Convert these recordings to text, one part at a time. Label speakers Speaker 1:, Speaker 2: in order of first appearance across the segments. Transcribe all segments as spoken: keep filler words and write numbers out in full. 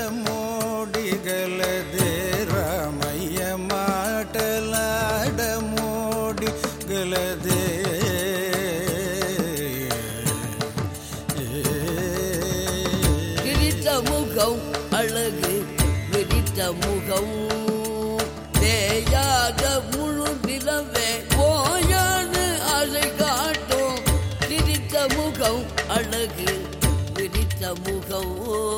Speaker 1: మోడిగలదే రామయ్య మాటలాడ మోడిగలదే
Speaker 2: விரித்த முகம் அழகு விரித்த முகம் தேயாக முழு நிலவே போயாது அதை காட்டும் விரித்த முகம் அழகு விரித்த முகம்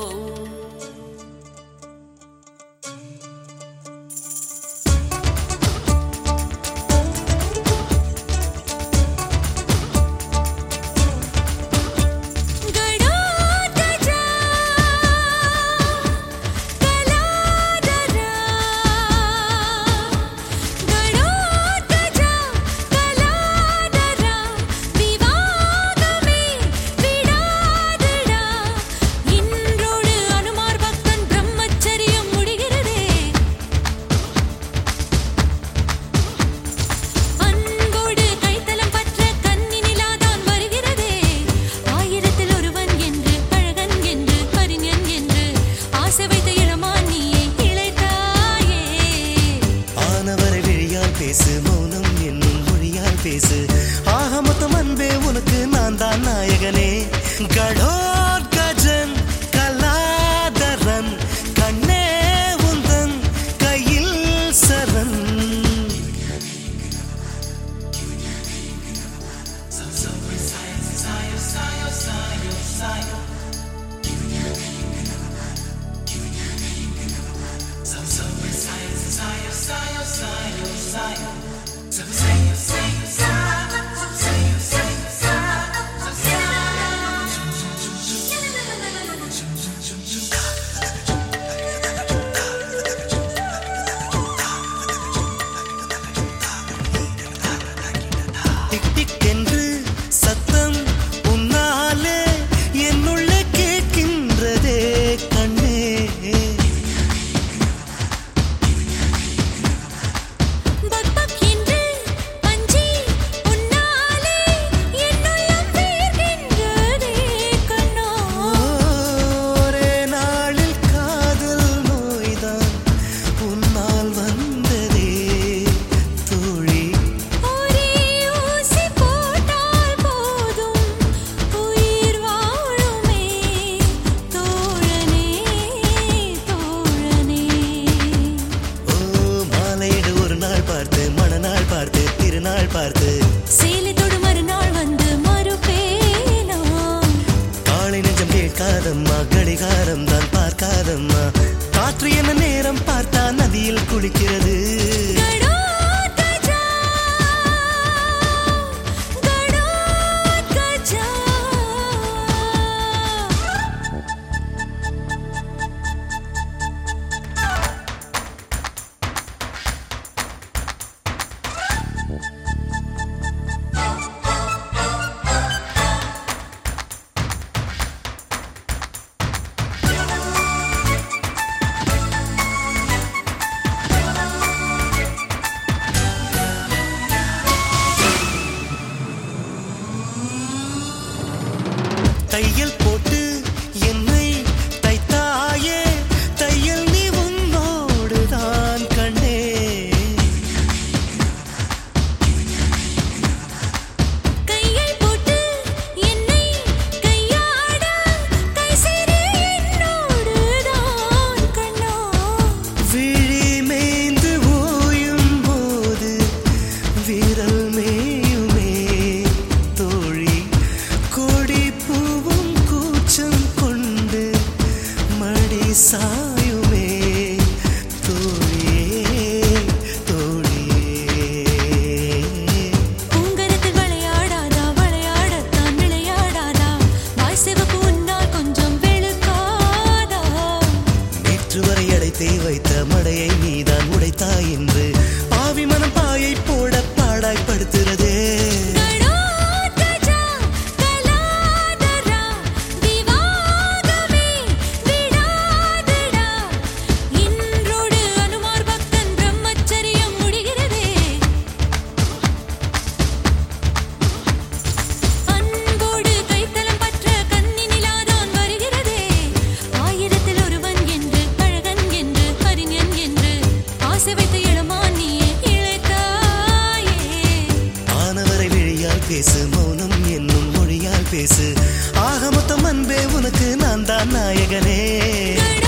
Speaker 3: பேசு மௌனம் என்னும் மொழியால் பேசு ஆக மொத்தம் அன்பே உனக்கு நான் தான் நாயகனே கடோர் கஜன் கலாதரன் கண்ணே உந்தன் கையில் சரண் டிக் டிக் என்று சத்தம் உன்னாலே என்னுள்ளே கேட்கின்றதே கண்ணே பார்த்து
Speaker 4: சேலத்தோடு மறுநாள் வந்து மறுபேனா
Speaker 3: காலை நெஞ்சம் கேட்காதம்மா கடிகாரம் தான் பார்க்காதம்மா காற்று என்ன நேரம் பார்த்தா நதியில் குளிக்கிறது தையல் போட்டு என்னை தைத்தாயே தையல் நீ உன்னோடுதான் கண்ணே
Speaker 4: கையை போட்டு என்னை கையாட கை சேரு என்னோடுதான் கண்ணா
Speaker 3: விழி மேய்ந்து ஓயும் போது விரல் மேயுமே தோழி கொடி பூவும் கூச்சம் கொண்டு மடி சாயுமே தோழியே தோழியே
Speaker 4: உங்கரத்தில் விளையாடாதா விளையாடத்தான் விளையாடாதா வாய் சிவப்பு உன்னால் கொஞ்சம் வெளுக்காதா
Speaker 3: நேற்று வரை அடைத்தே வைத்த மடையை நீதான் உடைத்தாய் என்று பாவி மனம் பாயை போட பாடாய்படுத்துறதே
Speaker 4: ஆயிரத்தில் ஒருவன் என்று
Speaker 3: பேசு மௌனம் என்னும் மொழியால் பேசு ஆக மொத்தம் அன்பே உனக்கு நான் தான் நாயகனே